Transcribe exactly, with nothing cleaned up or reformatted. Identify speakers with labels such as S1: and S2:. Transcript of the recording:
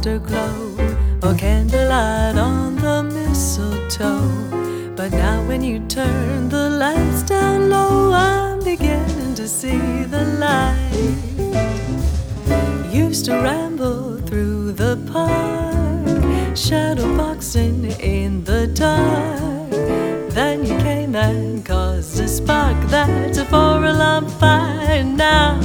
S1: afterglow or candlelight on the mistletoe. But now when you turn the lights down low, I'm beginning to see the light. Used to ramble through the park, shadow boxing in the dark. Then you came and caused a spark that's a four-alarm fire now.